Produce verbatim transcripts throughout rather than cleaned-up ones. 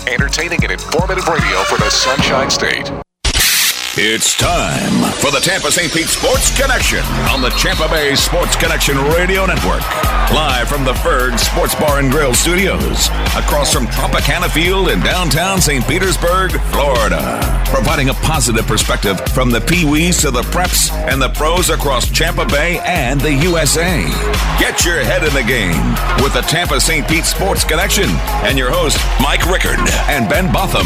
entertaining and informative radio for the Sunshine State. It's time for the Tampa Saint Pete Sports Connection on the Tampa Bay Sports Connection Radio Network. Live from the Ferg Sports Bar and Grill Studios, across from Tropicana Field in downtown Saint Petersburg, Florida. Providing a positive perspective from the Pee-wees to the preps and the pros across Tampa Bay and the U S A. Get your head in the game with the Tampa Saint Pete Sports Connection and your host, Mike Rickard and Ben Botham.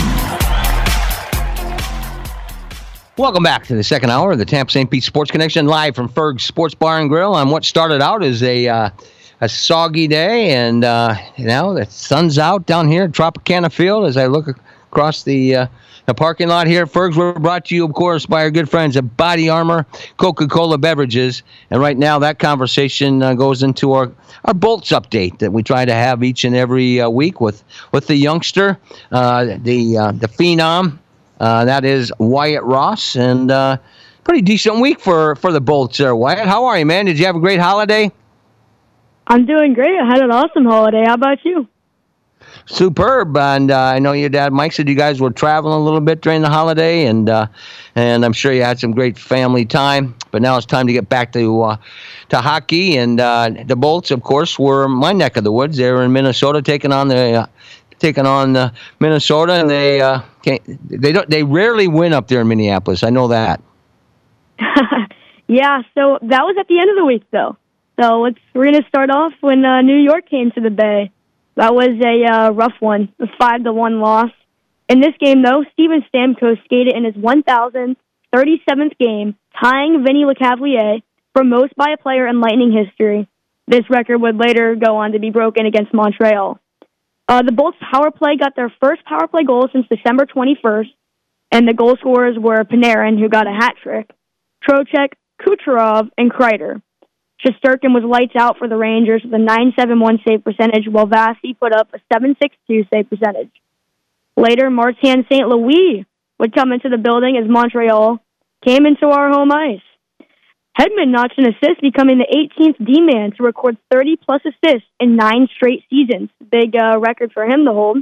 Welcome back to the second hour of the Tampa Saint Pete Sports Connection, live from Ferg's Sports Bar and Grill on what started out as a uh, a soggy day, and uh, you know the sun's out down here at Tropicana Field. As I look across the uh, the parking lot here at Ferg's, we're brought to you, of course, by our good friends at Body Armor Coca-Cola Beverages, and right now that conversation uh, goes into our our Bolts update that we try to have each and every uh, week with with the youngster, uh, the uh, the phenom. Uh, that is Wyatt Ross, and uh, pretty decent week for, for the Bolts there. Wyatt, how are you, man? Did you have a great holiday? I'm doing great. I had an awesome holiday. How about you? Superb, and uh, I know your dad, Mike, said you guys were traveling a little bit during the holiday, and uh, and I'm sure you had some great family time. But now it's time to get back to uh, to hockey, and uh, the Bolts, of course, were my neck of the woods. They were in Minnesota taking on the. Uh, taking on uh, Minnesota, and they uh, can't, they don't they rarely win up there in Minneapolis. I know that. Yeah, so that was at the end of the week, though. So let's we're gonna start off when uh, New York came to the Bay. That was a uh, rough one, a five to one loss. In this game, though, Steven Stamkos skated in his one thousand thirty-seventh game, tying Vinny Lecavalier for most by a player in Lightning history. This record would later go on to be broken against Montreal. Uh, the Bolts power play got their first power play goal since December twenty-first, and the goal scorers were Panarin, who got a hat trick, Trocheck, Kucherov, and Kreider. Shesterkin was lights out for the Rangers with a nine seventy-one save percentage, while Vasi put up a seven sixty-two save percentage. Later, Martin Saint Louis would come into the building as Montreal came into our home ice. Hedman notched an assist, becoming the eighteenth D-man to record thirty-plus assists in nine straight seasons. Big uh, record for him to hold.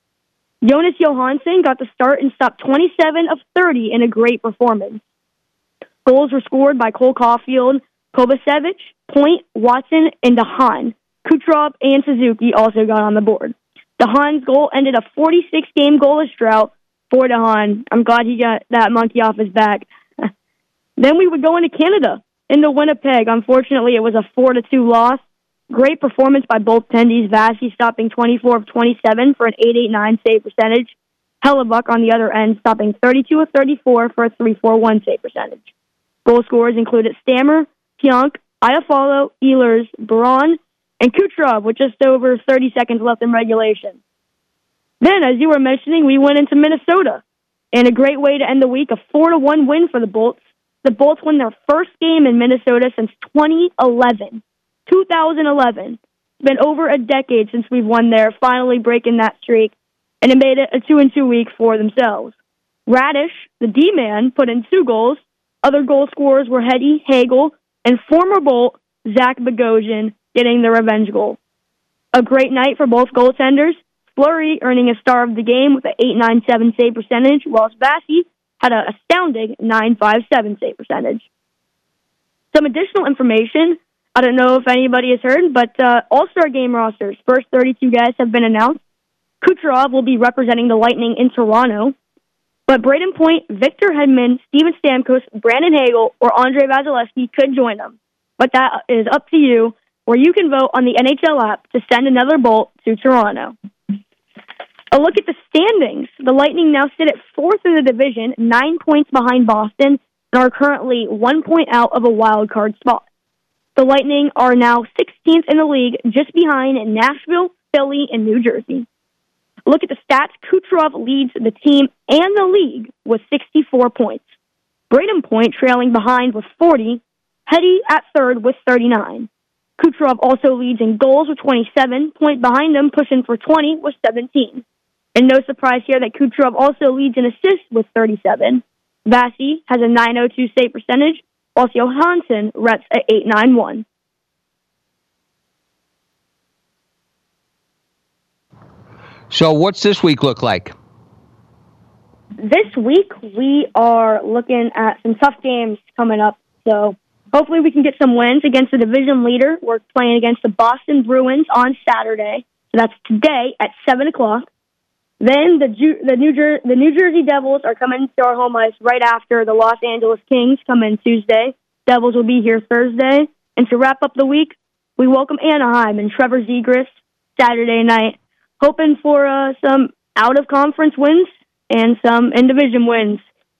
Jonas Johansson got the start and stopped twenty-seven of thirty in a great performance. Goals were scored by Cole Caulfield, Kovacevic, Point, Watson, and DeHaan. Kucherov and Suzuki also got on the board. DeHaan's goal ended a forty-six game goalless drought for DeHaan. I'm glad he got that monkey off his back. Then we would go into Canada, into Winnipeg. Unfortunately, it was a four to two loss. Great performance by both tendies. Vasi stopping twenty-four of twenty-seven for an eight eighty-nine save percentage. Hellebuck on the other end stopping thirty-two of thirty-four for a three forty-one save percentage. Goal scorers included Stammer, Pionk, Iafallo, Ehlers, Braun, and Kucherov with just over thirty seconds left in regulation. Then, as you were mentioning, we went into Minnesota. And a great way to end the week, a four to one win for the Bolts. The Bolts won their first game in Minnesota since twenty eleven. twenty eleven. It's been over a decade since we've won there, finally breaking that streak, and it made it a two and two week for themselves. Radish, the D-man, put in two goals. Other goal scorers were Hetty, Hagel, and former Bolt, Zach Bogosian, getting the revenge goal. A great night for both goaltenders. Fleury earning a star of the game with an eight ninety-seven save percentage, whilst Vasi had an astounding nine fifty-seven save percentage. Some additional information, I don't know if anybody has heard, but uh, All-Star Game rosters, first thirty-two guys have been announced. Kucherov will be representing the Lightning in Toronto, but Braden Point, Victor Hedman, Steven Stamkos, Brandon Hagel, or Andre Vasilevsky could join them. But that is up to you, where you can vote on the N H L app to send another Bolt to Toronto. A look at the standings. The Lightning now sit at fourth in the division, nine points behind Boston, and are currently one point out of a wild card spot. The Lightning are now sixteenth in the league, just behind Nashville, Philly, and New Jersey. Look at the stats. Kucherov leads the team and the league with sixty-four points. Braden Point trailing behind with forty. Hetty at third with thirty-nine. Kucherov also leads in goals with twenty-seven. Point behind him, pushing for twenty, with seventeen. And no surprise here that Kucherov also leads in assists with thirty-seven. Vasi has a nine oh two save percentage, whilst Johansson reps at eight ninety-one. So what's this week look like? This week, we are looking at some tough games coming up. So hopefully we can get some wins against the division leader. We're playing against the Boston Bruins on Saturday. So that's today at seven o'clock. Then the Ju- the New Jer- the New Jersey Devils are coming to our home ice right after the Los Angeles Kings come in Tuesday. Devils will be here Thursday. And to wrap up the week, we welcome Anaheim and Trevor Zegras Saturday night, hoping for uh, some out-of-conference wins and some in-division wins.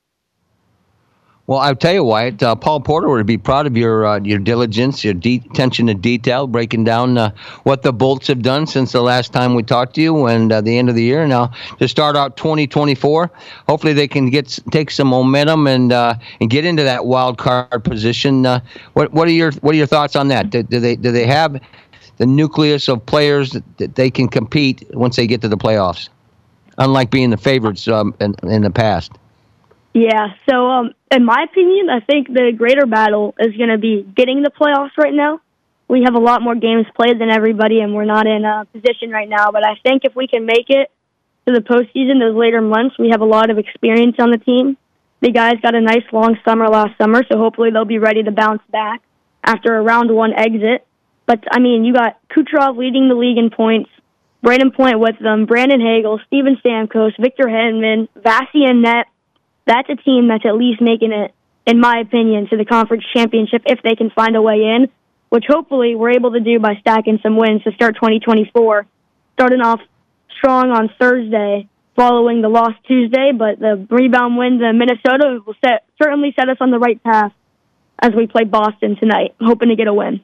Well, I'll tell you, Wyatt, uh, Paul Porter would be proud of your uh, your diligence, your de- attention to detail, breaking down uh, what the Bolts have done since the last time we talked to you and uh, the end of the year. Now, to start out twenty twenty-four, hopefully they can get take some momentum and uh, and get into that wild card position. Uh, what what are your what are your thoughts on that? Do, do they do they have the nucleus of players that, that they can compete once they get to the playoffs, unlike being the favorites um, in, in the past? Yeah, so um, in my opinion, I think the greater battle is going to be getting the playoffs right now. We have a lot more games played than everybody, and we're not in a position right now. But I think if we can make it to the postseason, those later months, we have a lot of experience on the team. The guys got a nice long summer last summer, so hopefully they'll be ready to bounce back after a round one exit. But, I mean, you got Kucherov leading the league in points, Brayden Point with them, Brandon Hagel, Steven Stamkos, Victor Hedman, Vasi and net. That's a team that's at least making it, in my opinion, to the conference championship if they can find a way in, which hopefully we're able to do by stacking some wins to start twenty twenty-four. Starting off strong on Thursday following the loss Tuesday, but the rebound wins in Minnesota will set, certainly set us on the right path as we play Boston tonight, hoping to get a win.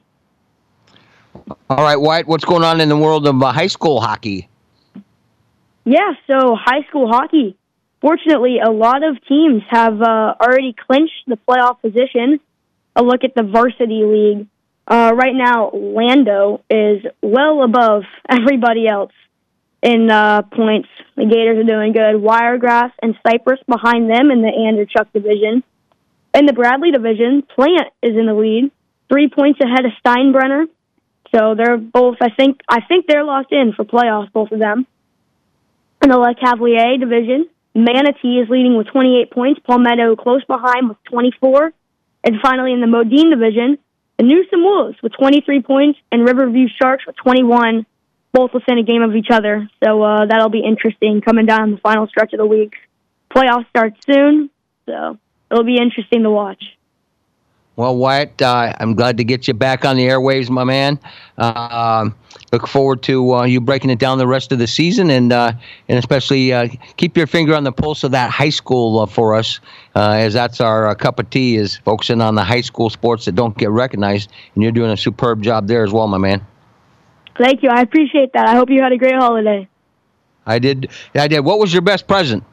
All right, Wyatt, what's going on in the world of uh, high school hockey? Yeah, so high school hockey. Fortunately, a lot of teams have uh, already clinched the playoff position. A look at the varsity league. Uh, right now, Lando is well above everybody else in uh, points. The Gators are doing good. Wiregrass and Cypress behind them in the Anderchuk division. In the Bradley division, Plant is in the lead, three points ahead of Steinbrenner. So they're both, I think, I think they're locked in for playoffs, both of them. In the Le Cavalier division, Manatee is leading with twenty-eight points. Palmetto close behind with twenty-four. And finally, in the Modine division, the Newsom Wolves with twenty-three points and Riverview Sharks with twenty-one, both within a game of each other. So uh, that'll be interesting coming down the final stretch of the week. Playoffs start soon, so it'll be interesting to watch. Well, Wyatt, uh, I'm glad to get you back on the airwaves, my man. Uh, look forward to uh, you breaking it down the rest of the season, and uh, and especially uh, keep your finger on the pulse of that high school uh, for us, uh, as that's our uh, cup of tea, is focusing on the high school sports that don't get recognized, and you're doing a superb job there as well, my man. Thank you. I appreciate that. I hope you had a great holiday. I did. I did. What was your best present?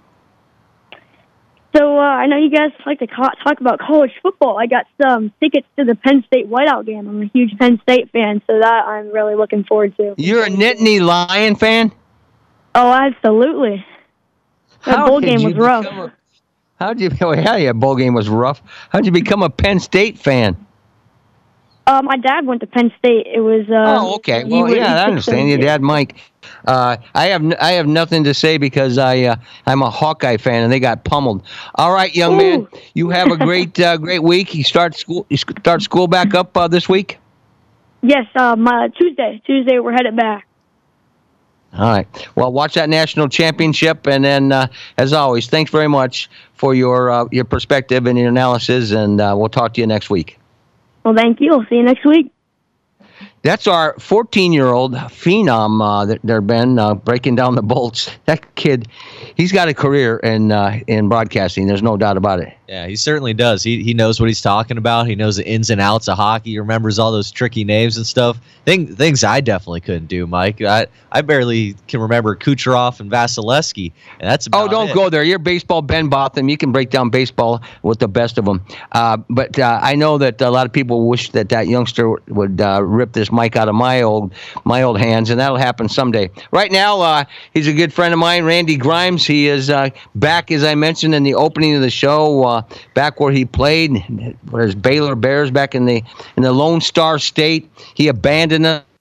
So uh, I know you guys like to co- talk about college football. I got some tickets to the Penn State Whiteout game. I'm a huge Penn State fan, so that I'm really looking forward to. You're a Nittany Lion fan? Oh, absolutely. That bowl game was rough. A, how'd you? Oh, yeah, yeah, bowl game was rough. How'd you become a Penn State fan? Uh, my dad went to Penn State. It was. Uh, oh, okay. Well, was, yeah, I understand. Your dad, Mike. Uh, I have n- I have nothing to say because I uh, I'm a Hawkeye fan and they got pummeled. All right, young Ooh. man, you have a great uh, great week. You start school. You start school back up uh, this week. Yes, uh, my Tuesday. Tuesday we're headed back. All right. Well, watch that national championship, and then, uh, as always, thanks very much for your uh, your perspective and your analysis, and uh, we'll talk to you next week. Well, thank you. I'll see you next week. That's our fourteen-year-old phenom uh, that there been uh, breaking down the Bolts. That kid, he's got a career in uh, in broadcasting. There's no doubt about it. Yeah, he certainly does. He he knows what he's talking about. He knows the ins and outs of hockey. He remembers all those tricky names and stuff. Thing, things I definitely couldn't do, Mike. I, I barely can remember Kucherov and Vasilevsky, and that's about Oh, don't it. go there. You're baseball Ben Botham. You can break down baseball with the best of them. Uh, but uh, I know that a lot of people wish that that youngster would uh, rip this mic out of my old my old hands, and that'll happen someday. Right now, uh, he's a good friend of mine, Randy Grimes. He is uh, back, as I mentioned in the opening of the show, uh, back where he played, where his Baylor Bears back in the in the Lone Star State. He abandoned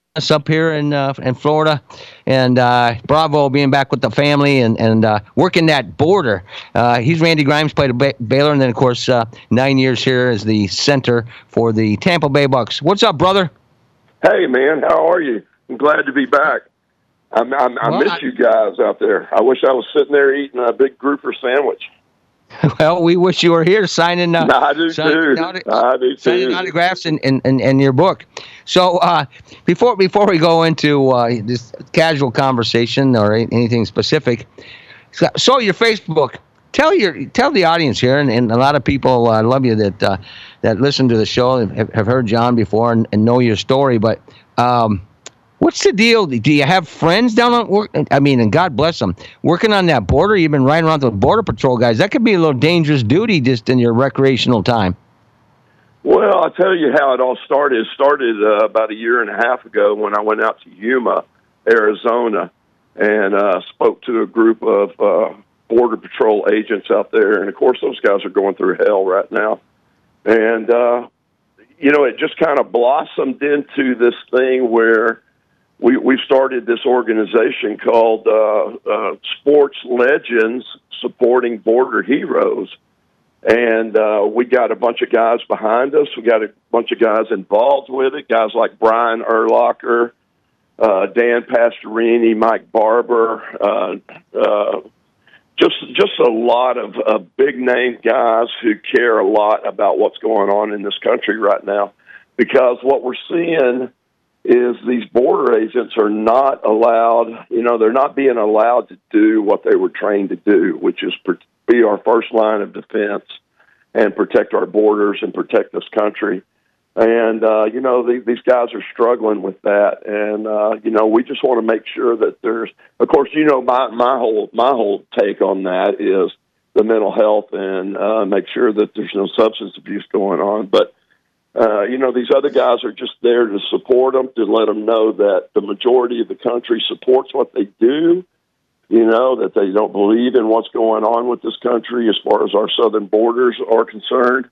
us up here in uh, in Florida, and uh, bravo being back with the family and and uh, working that border. Uh, he's Randy Grimes, played at ba- Baylor, and then of course uh, nine years here as the center for the Tampa Bay Bucks. What's up, brother? Hey man, how are you? I'm glad to be back. I'm, I'm, I Well, miss I- you guys out there. I wish I was sitting there eating a big grouper sandwich. Well, we wish you were here signing. Uh, I do signing too. auto- I do signing too. autographs in, in, in, in your book. So uh, before before we go into uh, this casual conversation or anything specific, so, so your Facebook. Tell your tell the audience here, and, and a lot of people uh, love you that uh, that listen to the show and have, have heard John before and, and know your story. But um, what's the deal? Do you have friends down on work? I mean, and God bless them, working on that border. You've been riding around with the border patrol guys. That could be a little dangerous duty just in your recreational time. Well, I'll tell you how it all started. It started uh, about a year and a half ago when I went out to Yuma, Arizona, and uh, spoke to a group of uh, Border Patrol agents out there. And, of course, those guys are going through hell right now. And, uh, you know, it just kind of blossomed into this thing where we we started this organization called uh, uh, Sports Legends Supporting Border Heroes. And uh, we got a bunch of guys behind us. We got a bunch of guys involved with it, guys like Brian Urlacher, uh, Dan Pastorini, Mike Barber, uh, uh, just just a lot of uh, big-name guys who care a lot about what's going on in this country right now. Because what we're seeing is these border agents are not allowed, you know, they're not being allowed to do what they were trained to do, which is per- be our first line of defense and protect our borders and protect this country. And, uh, you know, the, these guys are struggling with that. And, uh, you know, we just want to make sure that there's, of course, you know, my, my whole, my whole take on that is the mental health and uh, make sure that there's no substance abuse going on. But, uh, you know, these other guys are just there to support them, to let them know that the majority of the country supports what they do. You know, that they don't believe in what's going on with this country as far as our southern borders are concerned.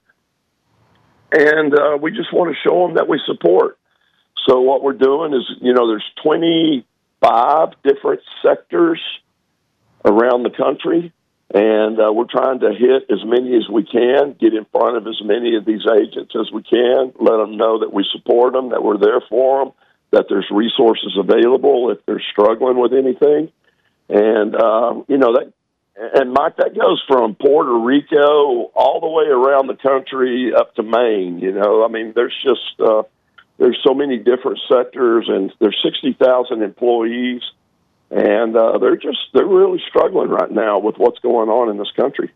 And uh, we just want to show them that we support. So what we're doing is, you know, there's twenty-five different sectors around the country, and uh, we're trying to hit as many as we can, get in front of as many of these agents as we can, let them know that we support them, that we're there for them, that there's resources available if they're struggling with anything. And, uh, you know, that, and Mike, that goes from Puerto Rico all the way around the country up to Maine. You know, I mean, there's just, uh, there's so many different sectors, and there's sixty thousand employees, and uh, they're just, they're really struggling right now with what's going on in this country.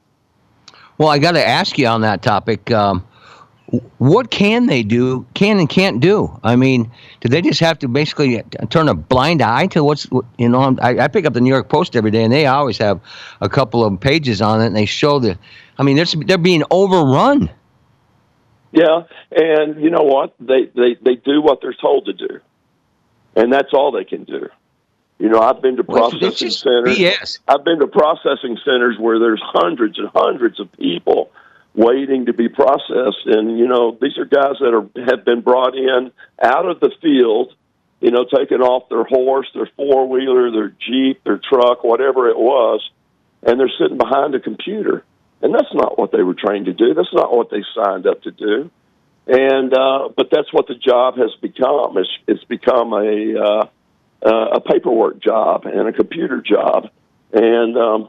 Well, I got to ask you on that topic. Um, What can they do, can and can't do? I mean, do they just have to basically turn a blind eye to what's, you know, I, I pick up the New York Post every day, and they always have a couple of pages on it, and they show the, I mean, they're, they're being overrun. Yeah, and you know what? They, they, they do what they're told to do, and that's all they can do. You know, I've been to Well, it's- processing it's just centers. B S. I've been to processing centers where there's hundreds and hundreds of people waiting to be processed. And, you know, these are guys that are have been brought in out of the field, you know, taken off their horse, their four-wheeler, their Jeep, their truck, whatever it was, and they're sitting behind a computer. And that's not what they were trained to do. That's not what they signed up to do. And uh, but that's what the job has become. It's, it's become a, uh, uh, a paperwork job and a computer job. And, um,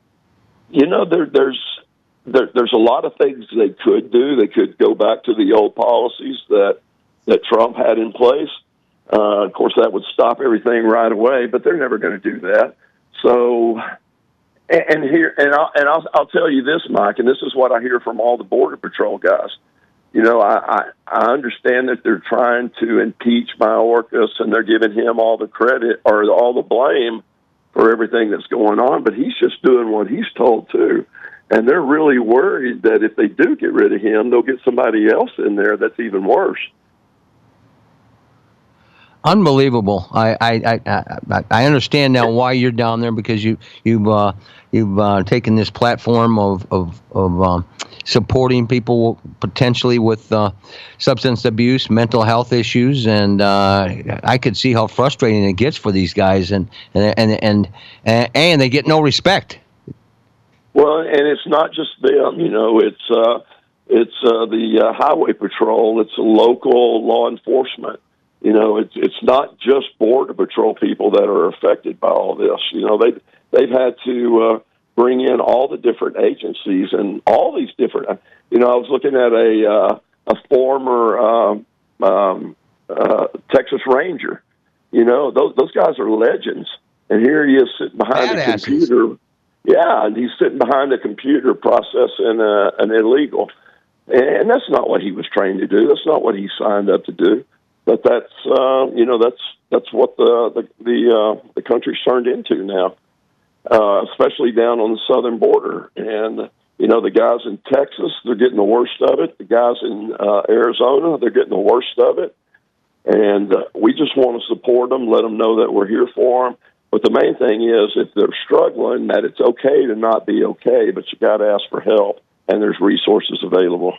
you know, there, there's, There, there's a lot of things they could do. They could go back to the old policies that that Trump had in place. Uh, of course, that would stop everything right away, but they're never going to do that. So, and, and here, and I'll and I'll, I'll tell you this, Mike, and this is what I hear from all the Border Patrol guys. You know, I, I, I understand that they're trying to impeach Mayorkas, and they're giving him all the credit or all the blame for everything that's going on, but he's just doing what he's told to. And they're really worried that if they do get rid of him, they'll get somebody else in there that's even worse. Unbelievable. I, I, I, I I understand now why you're down there, because you you've uh, you've uh, taken this platform of of of um, supporting people potentially with uh, substance abuse, mental health issues, and uh, I could see how frustrating it gets for these guys, and and and and and, and they get no respect. Well, and it's not just them. You know, it's uh, it's uh, the uh, highway patrol. It's local law enforcement. You know, it's it's not just Border Patrol people that are affected by all this. You know, they they've had to uh, bring in all the different agencies and all these different. You know, I was looking at a uh, a former um, um, uh, Texas Ranger. You know, those those guys are legends, and here he is sitting behind Badasses. a computer. Yeah, and he's sitting behind a computer processing uh, an illegal, and that's not what he was trained to do. That's not what he signed up to do. But that's uh, you know that's that's what the the the, uh, the country's turned into now, uh, especially down on the southern border. And you know the guys in Texas, they're getting the worst of it. The guys in uh, Arizona, they're getting the worst of it. And uh, we just want to support them, let them know that we're here for them. But the main thing is, if they're struggling, that it's okay to not be okay, but you got to ask for help, and there's resources available.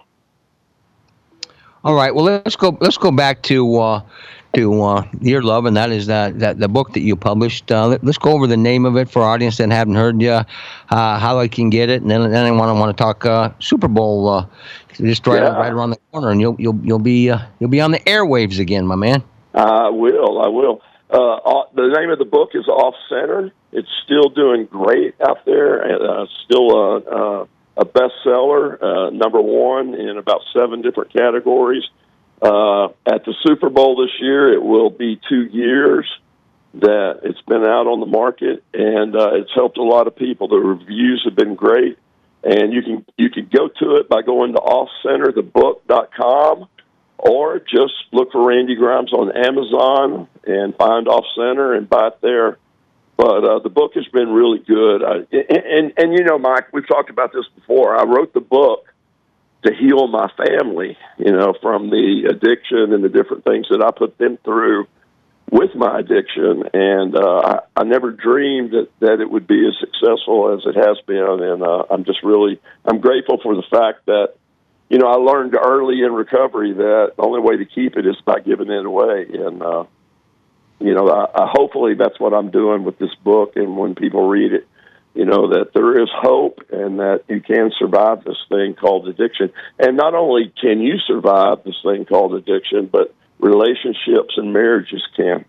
All right. Well, let's go. Let's go back to uh, to uh, Your Love, and that is that, that the book that you published. Uh, let, let's go over the name of it for our audience that haven't heard you, uh, how I can get it, and then then I want to want to talk uh, Super Bowl. Uh, just right Yeah. right around the corner, and you'll you'll you'll be uh, you'll be on the airwaves again, my man. I will. I will. Uh, the name of the book is Off Center. It's still doing great out there. Uh, still a, a, a bestseller, uh, number one in about seven different categories. Uh, at the Super Bowl this year, it will be two years that it's been out on the market, and uh, it's helped a lot of people. The reviews have been great, and you can you can go to it by going to off center the book dot com. Or just look for Randy Grimes on Amazon and find Off Center and buy it there. But uh, the book has been really good. I, and, and, and, you know, Mike, we've talked about this before. I wrote the book to heal my family, you know, from the addiction and the different things that I put them through with my addiction. And uh, I, I never dreamed that, that it would be as successful as it has been. And uh, I'm just really, I'm grateful for the fact that, you know, I learned early in recovery that the only way to keep it is by giving it away. And, uh, you know, I, I, hopefully that's what I'm doing with this book. And when people read it, you know, that there is hope and that you can survive this thing called addiction. And not only can you survive this thing called addiction, but relationships and marriages can.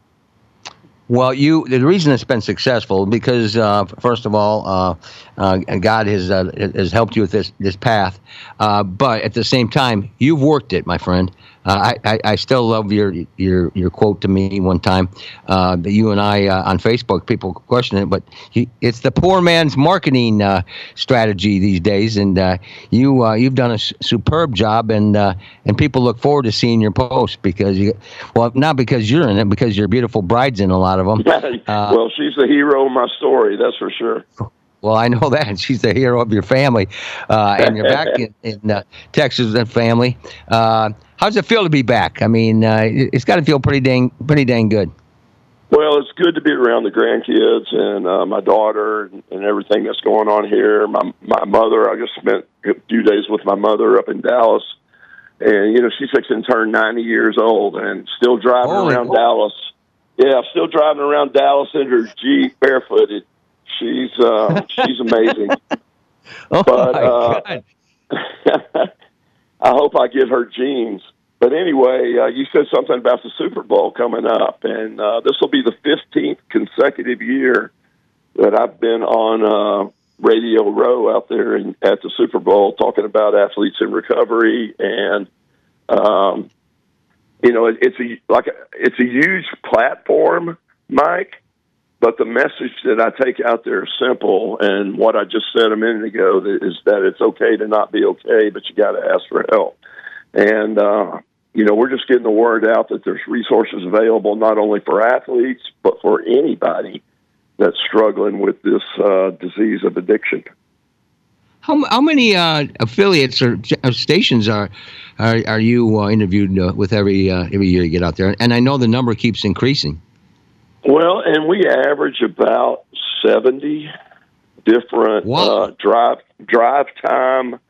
Well, you the reason it's been successful because uh, first of all, uh, uh, God has uh, has helped you with this this path, uh, but at the same time, you've worked it, my friend. Uh, I, I I still love your your your quote to me one time uh, that you and I uh, on Facebook, people question it, but he, it's the poor man's marketing uh, strategy these days, and uh, you uh, you've done a s- superb job, and uh, and people look forward to seeing your posts because you well not because you're in it, because your beautiful bride's in a lot of them. Uh, well, she's the hero of my story, that's for sure. Well, I know that. She's the hero of your family. Uh, and you're back in, in uh, Texas and family. Uh, how does it feel to be back? I mean, uh, it's got to feel pretty dang pretty dang good. Well, it's good to be around the grandkids and uh, my daughter and, and everything that's going on here. My my mother, I just spent a few days with my mother up in Dallas. And, you know, she's fixing to turn ninety years old and still driving Holy around boy. Dallas. Yeah, still driving around Dallas in her Jeep barefooted. She's uh, she's amazing. Oh, but my uh, God. I hope I get her genes. But anyway, uh, you said something about the Super Bowl coming up, and uh, this will be the fifteenth consecutive year that I've been on uh, Radio Row out there in, at the Super Bowl talking about athletes in recovery. And, um, you know, it, it's a like a, it's a huge platform, Mike. But the message that I take out there is simple, and what I just said a minute ago is that it's okay to not be okay, but you got to ask for help. And, uh, you know, we're just getting the word out that there's resources available not only for athletes, but for anybody that's struggling with this uh, disease of addiction. How how many uh, affiliates or uh, stations are are are you uh, interviewed uh, with every uh, every year you get out there? And I know the number keeps increasing. Well, and we average about seventy different Wow. uh, drive drive time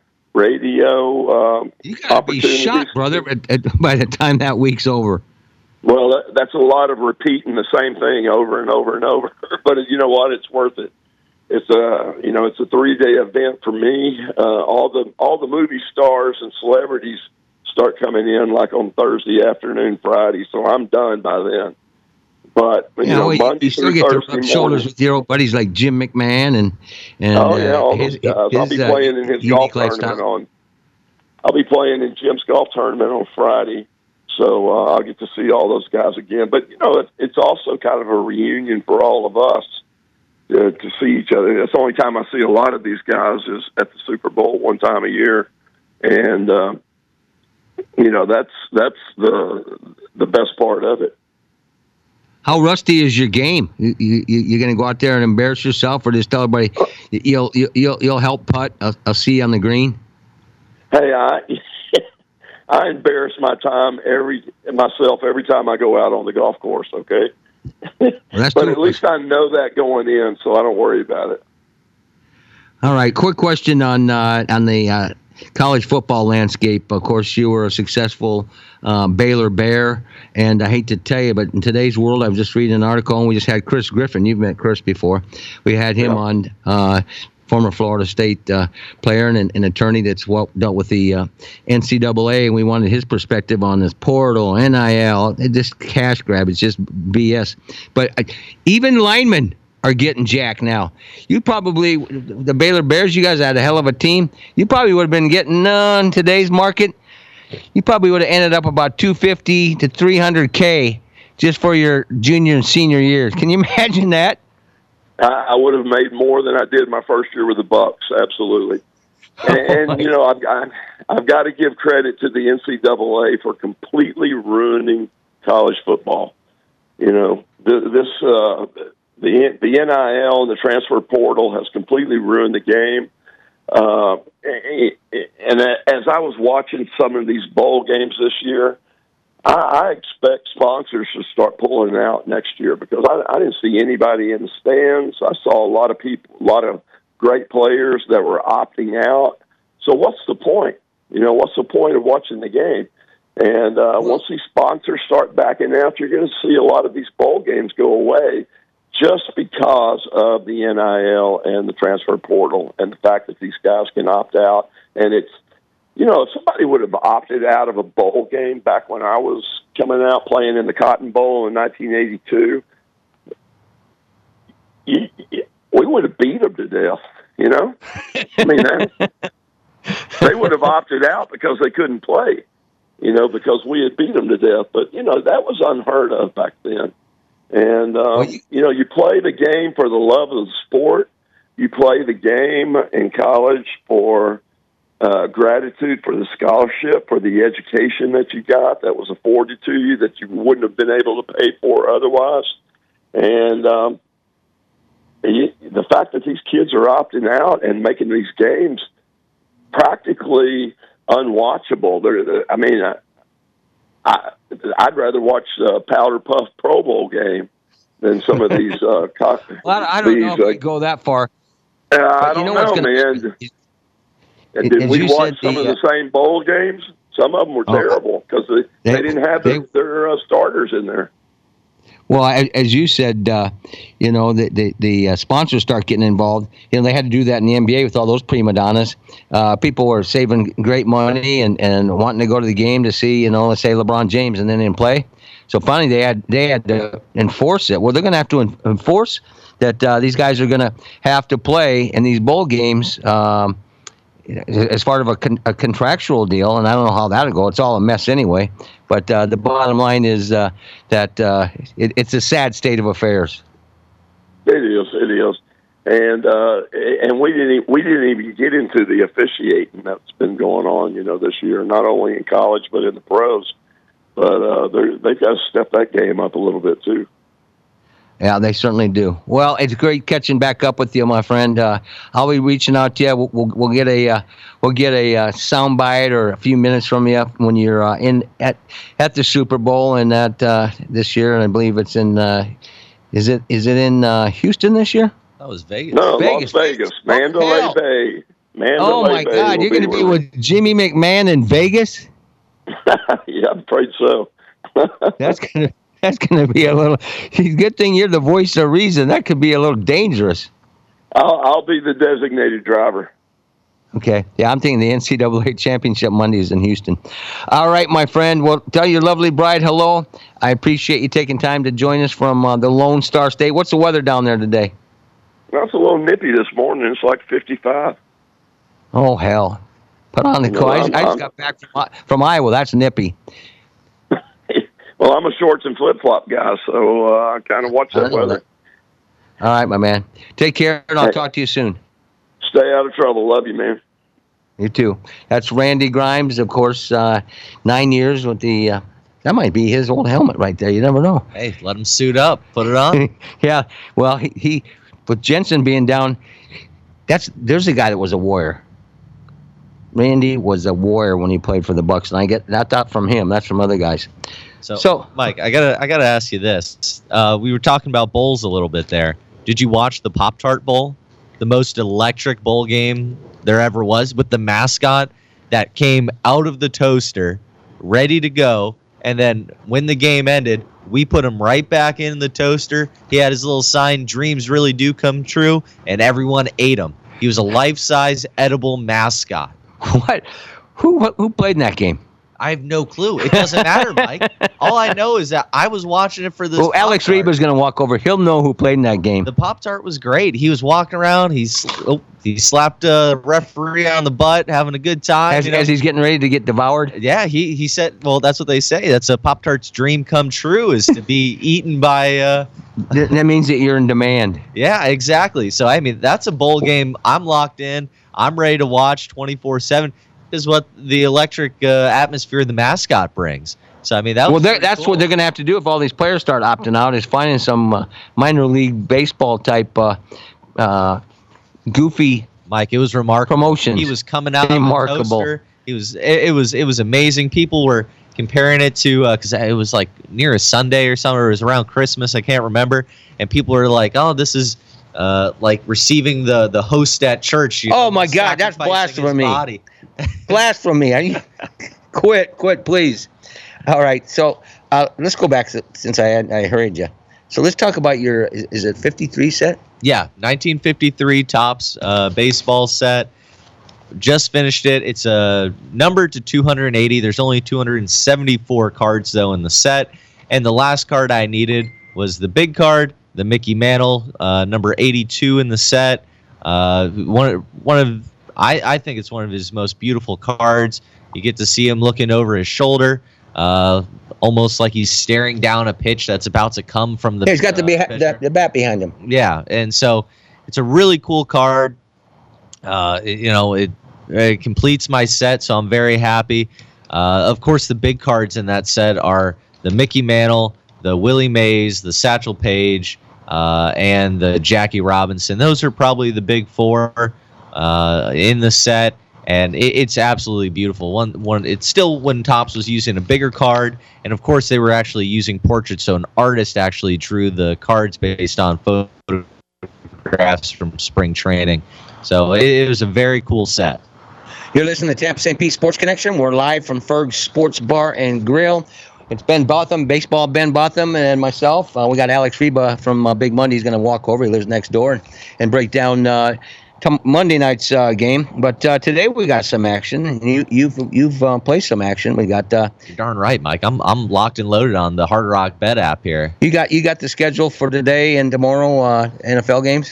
radio um, You gotta be opportunities. shot, brother, at, at, by the time that week's over. Well, that, that's a lot of repeating the same thing over and over and over. But you know what? It's worth it. It's a you know it's a three day event for me. Uh, all the all the movie stars and celebrities start coming in like on Thursday afternoon, Friday. So I'm done by then. But you You know, know, you, Monday you still through get to Thursday rub shoulders morning. with your old buddies like Jim McMahon and and Oh yeah, uh, all his, those guys. I'll his, be uh, playing in his unique golf lifestyle. tournament on. I'll be playing in Jim's golf tournament on Friday, so uh, I'll get to see all those guys again. But you know, it, it's also kind of a reunion for all of us uh, to see each other. That's the only time I see a lot of these guys is at the Super Bowl one time a year, and uh, you know that's that's the the best part of it. How rusty is your game? You, you, you're going to go out there and embarrass yourself, or just tell everybody you'll you'll you'll help putt? I'll, I'll see you on the green. Hey, I I embarrass my time every myself every time I go out on the golf course. Okay, Well, that's but too- at least I know that going in, so I don't worry about it. All right. Quick question on uh, on the uh, college football landscape. Of course, you were a successful uh, Baylor Bear, and I hate to tell you, but in today's world, I was just reading an article, and we just had Chris Griffin. You've met Chris before. We had him Yeah. on. Uh, former Florida State uh, player and an, an attorney that's well, dealt with the uh, N C double A, and we wanted his perspective on this portal, N I L, just cash grab. It's just B S. But uh, even linemen are getting jacked now. You probably, the Baylor Bears, you guys had a hell of a team. You probably would have been getting uh, in today's market. You probably would have ended up about two fifty to three hundred K just for your junior and senior years. Can you imagine that? I, I would have made more than I did my first year with the Bucks. Absolutely. And, and you know, I've got, I've got to give credit to the N C double A for completely ruining college football. You know, this uh, the the N I L and the transfer portal has completely ruined the game. Uh, and as I was watching some of these bowl games this year, I, I expect sponsors to start pulling out next year because I, I didn't see anybody in the stands. I saw a lot of people, a lot of great players that were opting out. So what's the point? You know, what's the point of watching the game? And uh, once these sponsors start backing out, you're going to see a lot of these bowl games go away just because of the N I L and the transfer portal and the fact that these guys can opt out. And it's, you know, if somebody would have opted out of a bowl game back when I was coming out playing in the Cotton Bowl in nineteen eighty-two, you, you, we would have beat them to death, you know? I mean, that, they would have opted out because they couldn't play, you know, because we had beat them to death. But, you know, that was unheard of back then. And, um, Well, you- you know, you play the game for the love of the sport. You play the game in college for uh, gratitude for the scholarship, for the education that you got that was afforded to you that you wouldn't have been able to pay for otherwise. And um, you, the fact that these kids are opting out and making these games practically unwatchable. They're, I mean, I, I, I'd rather watch a Powder Puff Pro Bowl game than some of these. Uh, co- Well, I don't these, know if uh, we go that far. uh, I But don't you know know, what's gonna- man. And did As we you watch said, some the, of the same bowl games? Some of them were Oh, terrible because they, they- they didn't have they- the, their uh, starters in there. Well, a- as you said, uh, you know, the the, the uh, sponsors start getting involved. You know, they had to do that in the N B A with all those prima donnas. Uh, people were saving great money and, and wanting to go to the game to see, you know, let's say LeBron James, and then didn't play. So finally, they had they had to enforce it. Well, they're going to have to en- enforce that uh, these guys are going to have to play in these bowl games. Um, as part of a, con- a contractual deal, and I don't know how that'll go. It's all a mess anyway. But uh, the bottom line is uh, that uh, it, it's a sad state of affairs. It is, it is, and uh, and we didn't e, we didn't even get into the officiating that's been going on, you know, this year. Not only in college but in the pros. But uh, they've got to step that game up a little bit too. Yeah, they certainly do. Well, it's great catching back up with you, my friend. Uh, I'll be reaching out to you. We'll, we'll, we'll get a uh, we'll get a uh, sound bite or a few minutes from you when you're uh, in at at the Super Bowl and that uh, this year. And I believe it's in. Uh, is it is it in uh, Houston this year? That was Vegas. No, Vegas. Las Vegas, Mandalay Oh, Bay. Mandalay Oh my Bay God! will You're going to be where- with Jimmy McMahon in Vegas. Yeah, I'm afraid so. That's gonna that's gonna be a little. Good thing you're the voice of reason. That could be a little dangerous. I'll, I'll be the designated driver. Okay. Yeah, I'm thinking the N C double A Championship Monday is in Houston. All right, my friend. Well, tell your lovely bride hello. I appreciate you taking time to join us from uh, the Lone Star State. What's the weather down there today? Well, it's a little nippy this morning. It's like fifty-five. Oh, hell. Put on the No, coat. I, I'm- I just I'm- got back from, from Iowa. That's nippy. Well, I'm a shorts and flip-flop guy, so uh, I kind of watch I that know weather. that. All right, my man. Take care, and I'll Hey. talk to you soon. Stay out of trouble. Love you, man. You too. That's Randy Grimes, of course, uh, nine years with the uh, that might be his old helmet right there. You never know. Hey, let him suit up. Put it on. Yeah. Well, he, he with Jensen being down, that's there's a guy that was a warrior. Randy was a warrior when he played for the Bucks, and I get not that from him. That's from other guys. So, So- Mike, I gotta I gotta ask you this. Uh, we were talking about bowls a little bit there. Did you watch the Pop-Tart Bowl? The most electric bowl game there ever was, with the mascot that came out of the toaster, ready to go, and then when the game ended, we put him right back in the toaster. He had his little sign, "Dreams really do come true," and everyone ate him. He was a life-size edible mascot. What? Who who played in that game? I have no clue. It doesn't matter, Mike. All I know is that I was watching it for this. Well, Alex Pop-Tart. Reba's going to walk over. He'll know who played in that game. The Pop-Tart was great. He was walking around. He's oh, he slapped a referee on the butt, having a good time. As, you know? as he's getting ready to get devoured. Yeah, he he said, well, that's what they say. That's a Pop-Tart's dream come true, is to be eaten by. Uh, Th- That means that you're in demand. yeah, exactly. So I mean, that's a bowl game. I'm locked in. I'm ready to watch twenty-four seven. Is what the electric uh, atmosphere the mascot brings. So I mean, that Well, was they're- pretty that's cool. what they're going to have to do if all these players start opting out, is finding some uh, minor league baseball type uh, uh, goofy Mike, it was remarkable. promotions. He was coming out Remarkable. on the toaster. He was. It, it was. It was amazing. People were comparing it to because it was like near a Sunday or something. Or it was around Christmas. I can't remember. And people were like, "Oh, this is uh, like receiving the the host at church." You Oh, know, my God, that's sacrificing his blasphemy. body. Blasphemy. I, quit, quit, please. All right, so uh, let's go back to, since I had, I hurried you. So let's talk about your, is, is it fifty-three set? Yeah, nineteen fifty-three Topps uh, baseball set. Just finished it. It's a number to two hundred eighty. There's only two hundred seventy-four cards, though, in the set. And the last card I needed was the big card, the Mickey Mantle, uh, number eighty-two in the set. Uh, one, one of, I, I think it's one of his most beautiful cards. You get to see him looking over his shoulder, uh, almost like he's staring down a pitch that's about to come from the. Yeah, he's got the, uh, beha- pitcher. the, the bat behind him. Yeah, and so it's a really cool card. Uh, it- you know, it, it completes my set, so I'm very happy. Uh, of course, the big cards in that set are the Mickey Mantle, the Willie Mays, the Satchel Paige, uh, and the Jackie Robinson. Those are probably the big four uh, in the set, and it, it's absolutely beautiful. One, one, it's still when Topps was using a bigger card, and of course they were actually using portraits, so an artist actually drew the cards based on photographs from spring training. So it, it was a very cool set. You're listening to Tampa Saint Pete Sports Connection. We're live from Ferg's Sports Bar and Grill. It's Ben Botham, baseball Ben Botham, and myself. Uh, we got Alex Reba from uh, Big Monday. He's going to walk over. He lives next door and, and break down uh, t- Monday night's uh, game. But uh, today we got some action. You, you've you've uh, played some action. We got uh, You're darn right, Mike. I'm I'm locked and loaded on the Hard Rock Bet app here. you got you got the schedule for today and tomorrow uh, N F L games.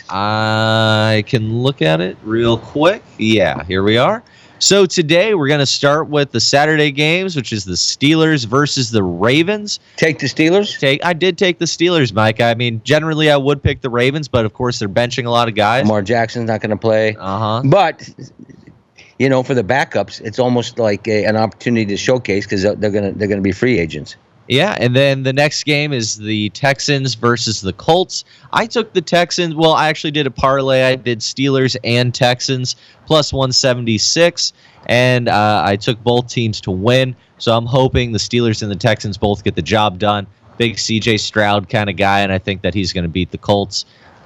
I can look at it real quick. Yeah, here we are. So today we're going to start with the Saturday games, which is the Steelers versus the Ravens. Take the Steelers. Take I did take the Steelers, Mike. I mean, generally I would pick the Ravens, but of course they're benching a lot of guys. Lamar Jackson's not going to play. Uh-huh. But, you know, for the backups, it's almost like a, an opportunity to showcase because they're gonna they're gonna be free agents. Yeah, and then the next game is the Texans versus the Colts. I took the Texans. Well, I actually did a parlay. I did Steelers and Texans plus one seventy-six, and uh, I took both teams to win. So I'm hoping the Steelers and the Texans both get the job done. Big C J Stroud kind of guy, and I think that he's going to beat the Colts.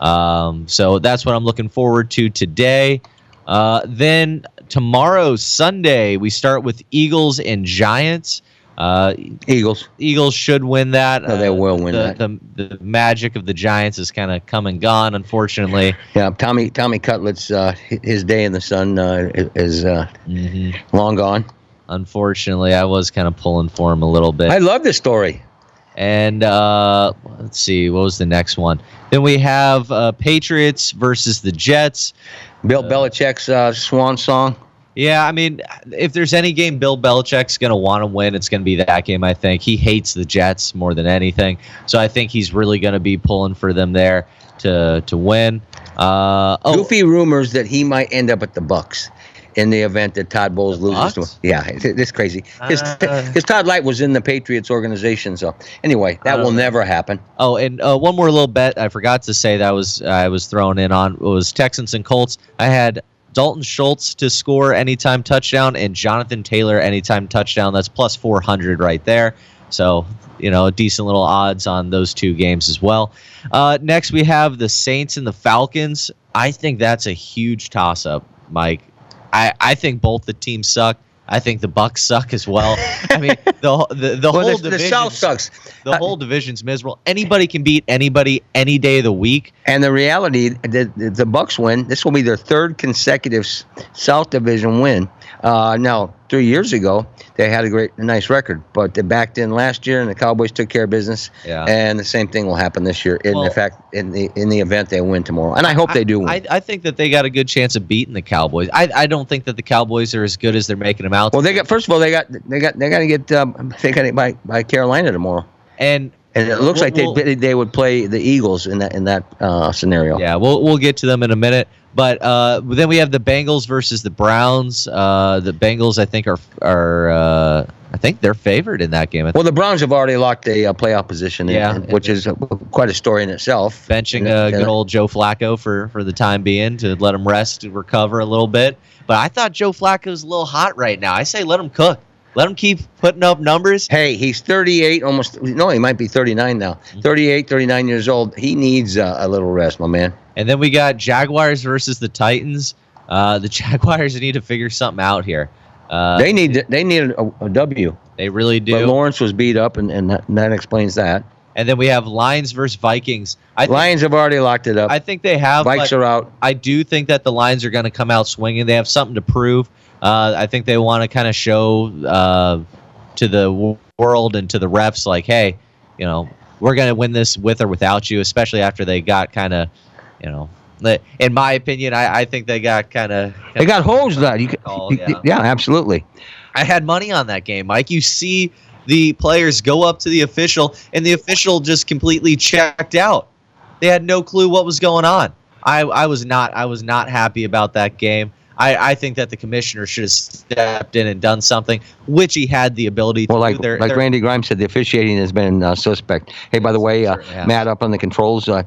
Um, so that's what I'm looking forward to today. Uh, then tomorrow, Sunday, we start with Eagles and Giants. Uh, Eagles. Eagles should win that. No, they uh, will win the, that. The, the magic of the Giants is kind of come and gone, unfortunately. Yeah, Tommy Tommy Cutlett's uh, his day in the sun uh, is uh, Mm-hmm. long gone. Unfortunately, I was kind of pulling for him a little bit. I love this story. And uh, let's see, what was the next one? Then we have uh, Patriots versus the Jets. Bill Belichick's uh, swan song. Yeah, I mean, if there's any game Bill Belichick's going to want to win, it's going to be that game, I think. He hates the Jets more than anything. So I think he's really going to be pulling for them there to to win. Uh, oh, Goofy rumors that he might end up at the Bucks in the event that Todd Bowles loses. Bucks? To, yeah, it's, it's crazy. Because Uh. Todd Light was in the Patriots organization. So anyway, that will Uh. never happen. Oh, and uh, one more little bet I forgot to say that I was I was thrown in on was Texans and Colts. I had Dalton Schultz to score anytime touchdown and Jonathan Taylor anytime touchdown. That's plus four hundred right there. So, you know, decent little odds on those two games as well. Uh, next, we have the Saints and the Falcons. I think that's a huge toss-up, Mike. I, I think both the teams suck. I think the Bucks suck as well. I mean, the the, the Well, whole the, the division South sucks. the whole division's miserable. Anybody can beat anybody any day of the week. And the reality, the, the, the Bucks win. This will be their third consecutive S- South Division win. Uh, now, three years ago, they had a great, a nice record, but they backed in last year, and the Cowboys took care of business. Yeah. And the same thing will happen this year. In Well- the fact, in the in the event they win tomorrow, and I hope they do win. I, I think that they got a good chance of beating the Cowboys. I, I don't think that the Cowboys are as good as they're making them out. well, they got first of all, they got they got they got to get um, they got it by by Carolina tomorrow, and and it looks like we'll- they they would play the Eagles in that in that uh, scenario. yeah, we'll we'll get to them in a minute. But uh, then we have the Bengals versus the Browns. Uh, the Bengals, I think, are are uh, I think they're favored in that game. Well, the Browns have already locked a uh, playoff position, in, Yeah. in- which is uh, quite a story in itself. Benching And, uh, uh, good old Joe Flacco for, for the time being to let him rest and recover a little bit. But I thought Joe Flacco's a little hot right now. I say let him cook. Let him keep putting up numbers. Hey, he's thirty-eight, almost. No, he might be thirty-nine now. thirty-eight, thirty-nine years old. He needs uh, a little rest, my man. And then we got Jaguars versus the Titans. Uh, the Jaguars need to figure something out here. Uh, they need they need a, a W. they really do. But Lawrence was beat up, and, and, that, and that explains that. And then we have Lions versus Vikings. I think, Lions have already locked it up. I think they have. Vikes but are out. I do think that the Lions are going to come out swinging. They have something to prove. Uh, I think they want to kind of show uh, to the w- world and to the refs, like, hey, you know, we're going to win this with or without you, especially after they got kind of, you know, in my opinion, I, I think they got kind of. They got hosed that. You, could- Call, you- yeah. yeah, absolutely. I had money on that game, Mike. You see the players go up to the official, and the official just completely checked out. They had no clue what was going on. I, I was not I was not happy about that game. I, I think that the commissioner should have stepped in and done something, which he had the ability to Well, like do. They're- like they're- Randy Grimes said, the officiating has been uh, suspect. Hey, by the way, uh, Certainly has. Matt, up on the controls, uh,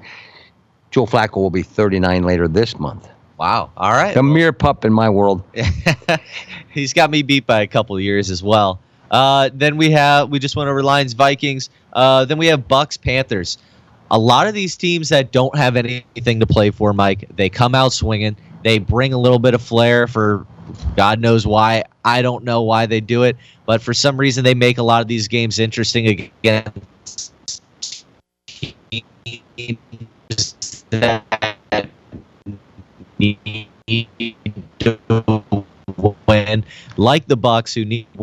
Joe Flacco will be thirty-nine later this month. Wow. All right. A mere pup in my world. He's got me beat by a couple of years as well. Uh, then we have we just went over Lions Vikings. Uh, then we have Bucks Panthers. A lot of these teams that don't have anything to play for, Mike, they come out swinging. They bring a little bit of flair for God knows why. I don't know why they do it, but for some reason they make a lot of these games interesting against teams that need to win, like the Bucks, who need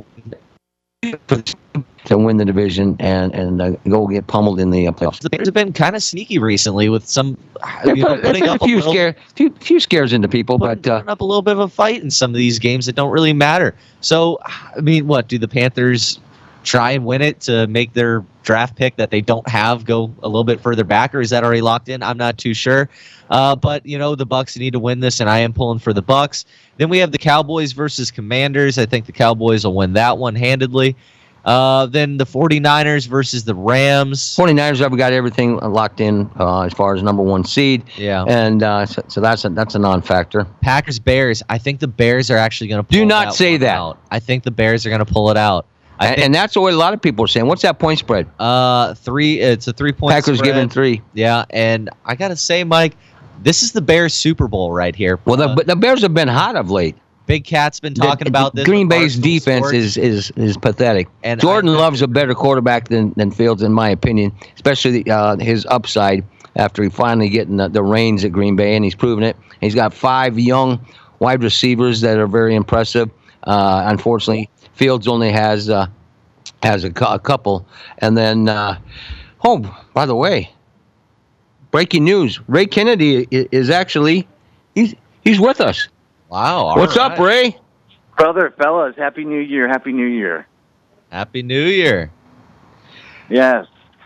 To win the division and and uh, go get pummeled in the uh, playoffs. the Panthers have been kind of sneaky recently with some you know, There's putting a up a few little, scare, few, few scares into people, putting, but uh, putting up a little bit of a fight in some of these games that don't really matter. So, I mean, what do the Panthers try and win it to make their draft pick that they don't have go a little bit further back, or is that already locked in? I'm not too sure. Uh, but you know, the Bucks need to win this, and I am pulling for the Bucks. Then we have the Cowboys versus Commanders. I think the Cowboys will win that one handedly. Uh, then the 49ers versus the Rams. 49ers have got everything locked in uh, as far as number one seed. Yeah. And uh, so, so that's a, that's a non-factor. Packers Bears. I think the Bears are actually going to Do pull not that say one that. out. I think the Bears are going to pull it out. I And, think, and that's what a lot of people are saying. What's that point spread? uh, three. It's a three-point Packers spread. giving three. Yeah, and I got to say, Mike, this is the Bears Super Bowl right here. Well, the, Uh, but the Bears have been hot of late. Big Cat's been talking The- about the this. Green the Bay's Barstool defense Sports. is, is is pathetic. And Jordan I- Love's a better quarterback than, than Fields, in my opinion, especially uh, his upside after he finally getting the, the reins at Green Bay, and he's proven it. He's got five young wide receivers that are very impressive. Uh, unfortunately, Fields only has uh, has a, cou- a couple. And then, uh, oh, by the way, breaking news: Ray Kennedy i- is actually he's he's with us. Wow. all What's up, right. Ray? Brother, fellas, Happy New Year, Happy New Year. Happy New Year. Yes.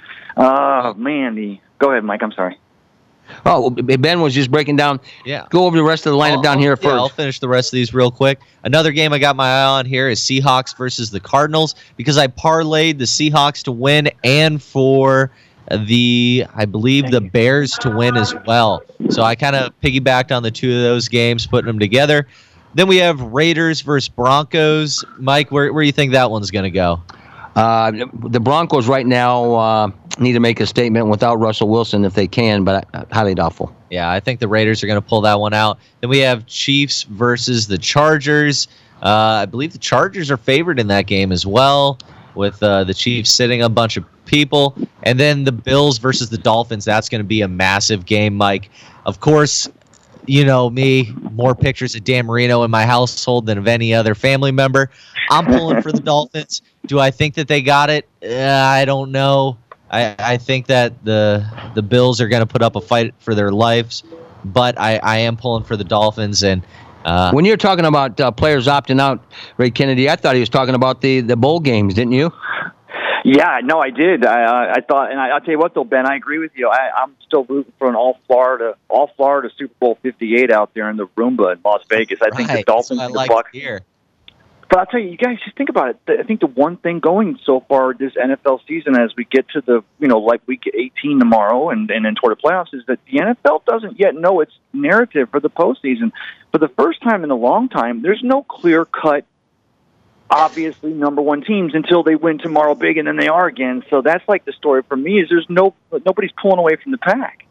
Oh, man. The, go ahead, Mike. I'm sorry. Oh, Ben was just breaking down. Yeah. Go over the rest of the lineup I'll- down here yeah, first. I'll finish the rest of these real quick. Another game I got my eye on here is Seahawks versus the Cardinals because I parlayed the Seahawks to win and for the, I believe, the Bears to win as well. So I kind of piggybacked on the two of those games, putting them together. Then we have Raiders versus Broncos. Mike, where, where do you think that one's going to go? Uh, the Broncos right now uh, need to make a statement without Russell Wilson if they can, but uh, highly doubtful. Yeah, I think the Raiders are going to pull that one out. Then we have Chiefs versus the Chargers. Uh, I believe the Chargers are favored in that game as well, with uh, the Chiefs sitting a bunch of people. And then the Bills versus the Dolphins. That's going to be a massive game, Mike. Of course, you know me, more pictures of Dan Marino in my household than of any other family member. I'm pulling for the Dolphins. Do I think that they got it? Uh, I don't know. I, I think that the the Bills are going to put up a fight for their lives, but I, I am pulling for the Dolphins. And uh, When you're talking about uh, players opting out, Ray Kennedy, I thought he was talking about the, the bowl games, didn't you? Yeah, no, I did. I, uh, I thought, and I, I'll tell you what, though, Ben, I agree with you. I, I'm still rooting for an all Florida, all Florida Super Bowl fifty-eight out there in the Roomba in Las Vegas. I think right, the Dolphins that's and what I the like Bucs. to hear. But I'll tell you, you guys just think about it. I think the one thing going so far this N F L season, as we get to the, you know, like week eighteen tomorrow and, and then toward the playoffs, is that the N F L doesn't yet know its narrative for the postseason. For the first time in a long time, there's no clear-cut, obviously number one teams until they win tomorrow big, and then they are again. So that's like the story for me. Is there's no nobody's pulling away from the pack.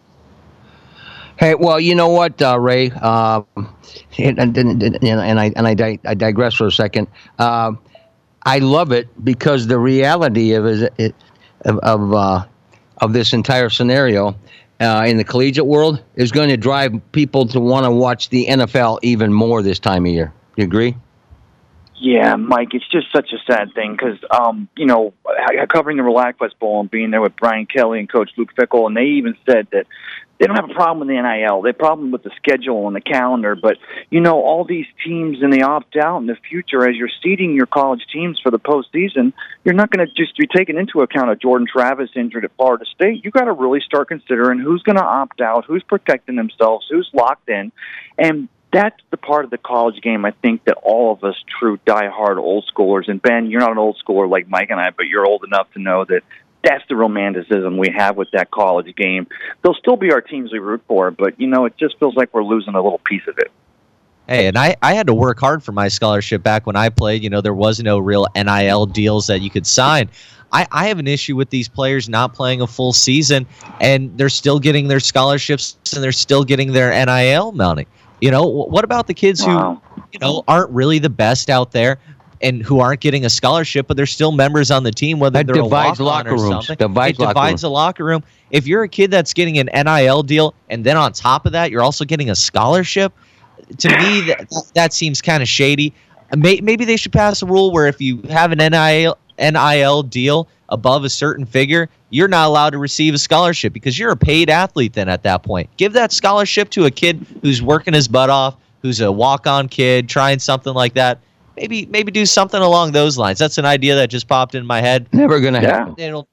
Hey, well, you know what, uh, Ray, uh, and, and, and, and I and I, di- I digress for a second. Uh, I love it because the reality of it, of of, uh, of this entire scenario uh, in the collegiate world is going to drive people to want to watch the N F L even more this time of year. You agree? Yeah, Mike, it's just such a sad thing because, um, you know, covering the RelaxQuest Bowl and being there with Brian Kelly and Coach Luke Fickell, and they even said that they don't have a problem with the N I L. They have a problem with the schedule and the calendar. But, you know, all these teams, and they opt out in the future as you're seeding your college teams for the postseason, you're not going to just be taking into account a Jordan Travis injured at Florida State. You got to really start considering who's going to opt out, who's protecting themselves, who's locked in. And that's the part of the college game I think that all of us true diehard old schoolers, and Ben, you're not an old schooler like Mike and I, but you're old enough to know that that's the romanticism we have with that college game. They'll still be our teams we root for, but, you know, it just feels like we're losing a little piece of it. Hey, and I, I had to work hard for my scholarship back when I played. You know, there was no real N I L deals that you could sign. I, I have an issue with these players not playing a full season, and they're still getting their scholarships, and they're still getting their N I L money. You know, what about the kids Wow. who, you know, aren't really the best out there and who aren't getting a scholarship, but they're still members on the team, whether That they're divides a walk-on locker or rooms. something. Divides it locker divides rooms. the locker room. If you're a kid that's getting an N I L deal and then on top of that, you're also getting a scholarship, to me, that, that seems kind of shady. Maybe they should pass a rule where if you have an N I L, N I L deal above a certain figure, you're not allowed to receive a scholarship because you're a paid athlete then at that point. Give that scholarship to a kid who's working his butt off, who's a walk-on kid, trying something like that. Maybe maybe do something along those lines. That's an idea that just popped in my head. Never going to Yeah. happen. It'll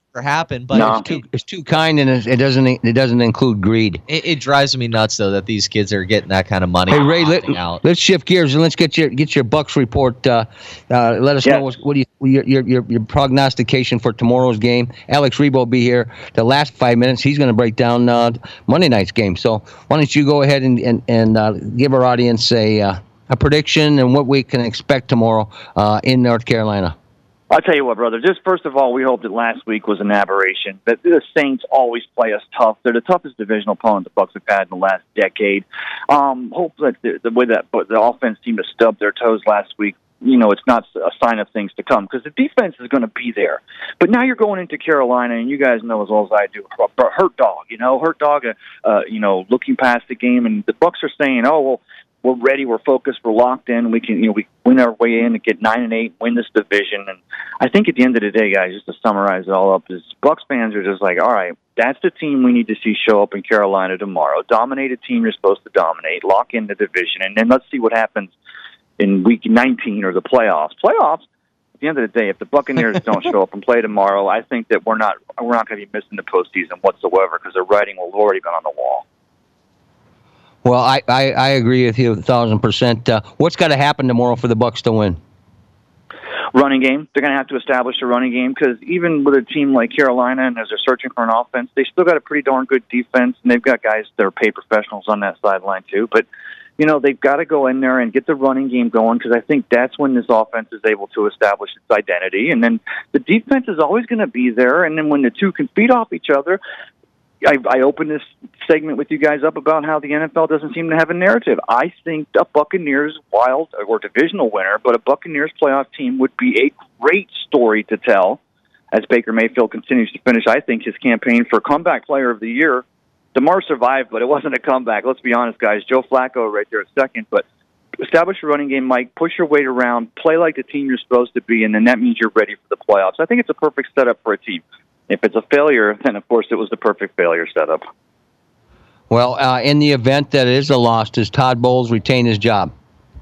ever happen. But No. It's too, it's too kind, and it, it doesn't it doesn't include greed. it, it drives me nuts though that these kids are getting that kind of money. Hey Ray, let, opting out. let's shift gears and let's get your get your Bucks report. Uh, uh, let us Yes. know what, what do you your, your your your prognostication for tomorrow's game. Alex Rebo will be here the last five minutes. He's going to break down uh, Monday night's game. So why don't you go ahead and and, and uh, give our audience a uh, a prediction and what we can expect tomorrow uh, in North Carolina. I'll tell you what, brother. Just first of all, we hope that last week was an aberration. That the Saints always play us tough. They're the toughest divisional opponent the Bucs have had in the last decade. Um, hope that the, the way that but the offense seemed to stub their toes last week, you know, it's not a sign of things to come because the defense is going to be there. But now you're going into Carolina, and you guys know as well as I do, hurt dog. You know, hurt dog. Uh, you know, looking past the game, and the Bucs are saying, "Oh well." We're ready. We're focused. We're locked in. We can, you know, we win our way in and get nine and eight, win this division. And I think at the end of the day, guys, just to summarize it all up, is Bucs fans are just like, all right, that's the team we need to see show up in Carolina tomorrow. Dominate a team you're supposed to dominate. Lock in the division, and then let's see what happens in week nineteen or the playoffs. Playoffs. At the end of the day, if the Buccaneers don't show up and play tomorrow, I think that we're not we're not going to be missing the postseason whatsoever because the writing will have already been on the wall. Well, I, I, I agree with you a thousand percent. Uh, what's got to happen tomorrow for the Bucs to win? Running game. They're going to have to establish a running game because even with a team like Carolina, and as they're searching for an offense, they still got a pretty darn good defense, and they've got guys that are paid professionals on that sideline too. But you know they've got to go in there and get the running game going because I think that's when this offense is able to establish its identity, and then the defense is always going to be there, and then when the two can feed off each other. I, I opened this segment with you guys up about how the N F L doesn't seem to have a narrative. I think a Buccaneers wild or divisional winner, but a Buccaneers playoff team would be a great story to tell as Baker Mayfield continues to finish, I think, his campaign for comeback player of the year. DeMar survived, but it wasn't a comeback. Let's be honest, guys. Joe Flacco right there at second, but establish a running game, Mike, push your weight around, play like the team you're supposed to be, and then that means you're ready for the playoffs. I think it's a perfect setup for a team. If it's a failure, then, of course, it was the perfect failure setup. Well, uh, in the event that it is a loss, does Todd Bowles retain his job?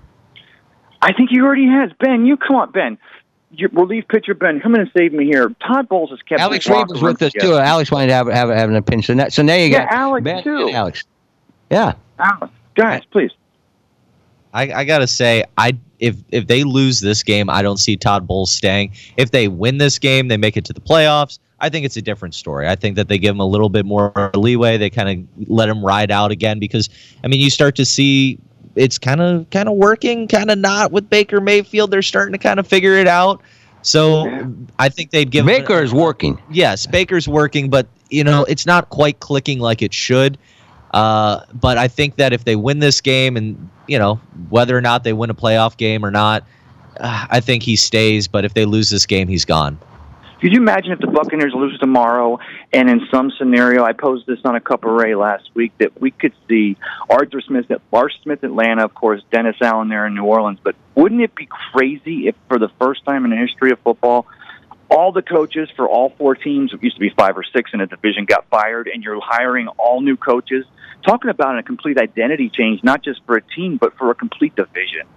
I think he already has. Ben, you come on, Ben. Your relief pitcher, Ben, come in and save me here. Todd Bowles has kept Alex Reed was with us, too. Alex wanted to have, have, have an opinion. So, that, so now you Yeah, got Alex, Ben too. and Alex. Yeah. Alex, guys, please. I, I gotta say, I if if they lose this game, I don't see Todd Bowles staying. If they win this game, they make it to the playoffs. I think it's a different story. I think that they give him a little bit more leeway. They kind of let him ride out again because, I mean, you start to see it's kind of kind of working, kind of not with Baker Mayfield. They're starting to kind of figure it out. So I think they'd give Baker him, is working. Yes, Baker's working, but you know it's not quite clicking like it should. Uh, but I think that if they win this game, and you know whether or not they win a playoff game or not, uh, I think he stays. But if they lose this game, he's gone. Could you imagine if the Buccaneers lose tomorrow, and in some scenario, I posed this on a Cup of Ray last week, that we could see Arthur Smith at Lars Smith, Atlanta, of course, Dennis Allen there in New Orleans. But wouldn't it be crazy if, for the first time in the history of football, all the coaches for all four teams, it used to be five or six in a division, got fired, and you're hiring all new coaches? Talking about a complete identity change, not just for a team, but for a complete division.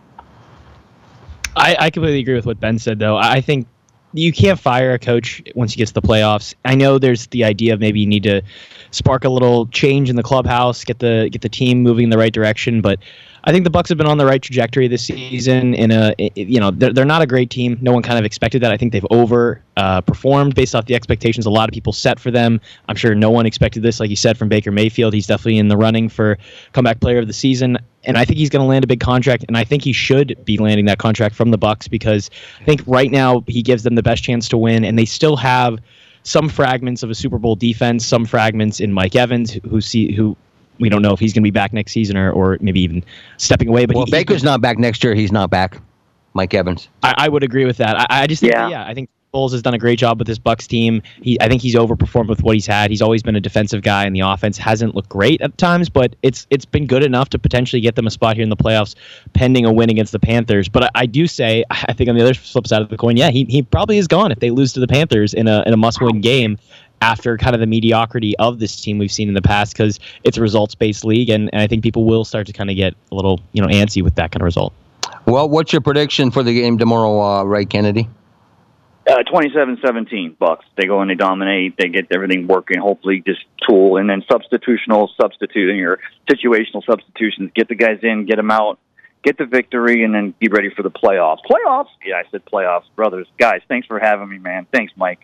I, I completely agree with what Ben said, though. I think you can't fire a coach once you get to the playoffs. I know there's the idea of maybe you need to spark a little change in the clubhouse, get the get the team moving in the right direction, but I think the Bucs have been on the right trajectory this season. In a, you know, they're, they're not a great team. No one kind of expected that. I think they've over uh, performed based off the expectations a lot of people set for them. I'm sure no one expected this, like you said, from Baker Mayfield. He's definitely in the running for comeback player of the season, and I think he's going to land a big contract. And I think he should be landing that contract from the Bucs because I think right now he gives them the best chance to win, and they still have some fragments of a Super Bowl defense, some fragments in Mike Evans, who see who. We don't know if he's going to be back next season or, or maybe even stepping away. But well, he, Baker's not back next year. He's not back. Mike Evans. I, I would agree with that. I, I just think, Yeah. that, yeah, I think Bowles has done a great job with this Bucs team. He, I think he's overperformed with what he's had. He's always been a defensive guy, and the offense hasn't looked great at times, but it's it's been good enough to potentially get them a spot here in the playoffs, pending a win against the Panthers. But I, I do say, I think on the other flip side of the coin, yeah, he he probably is gone if they lose to the Panthers in a in a must-win game, after kind of the mediocrity of this team we've seen in the past, because it's a results-based league, and, and I think people will start to kind of get a little, you know, antsy with that kind of result. Well, what's your prediction for the game tomorrow, uh, Ray Kennedy? Uh, twenty-seven seventeen Bucks. They go and they dominate. They get everything working. Hopefully, just tool and then substitutional substituting or situational substitutions. Get the guys in, get them out, get the victory, and then be ready for the playoffs. Playoffs? Yeah, I said playoffs, brothers. Guys, thanks for having me, man. Thanks, Mike.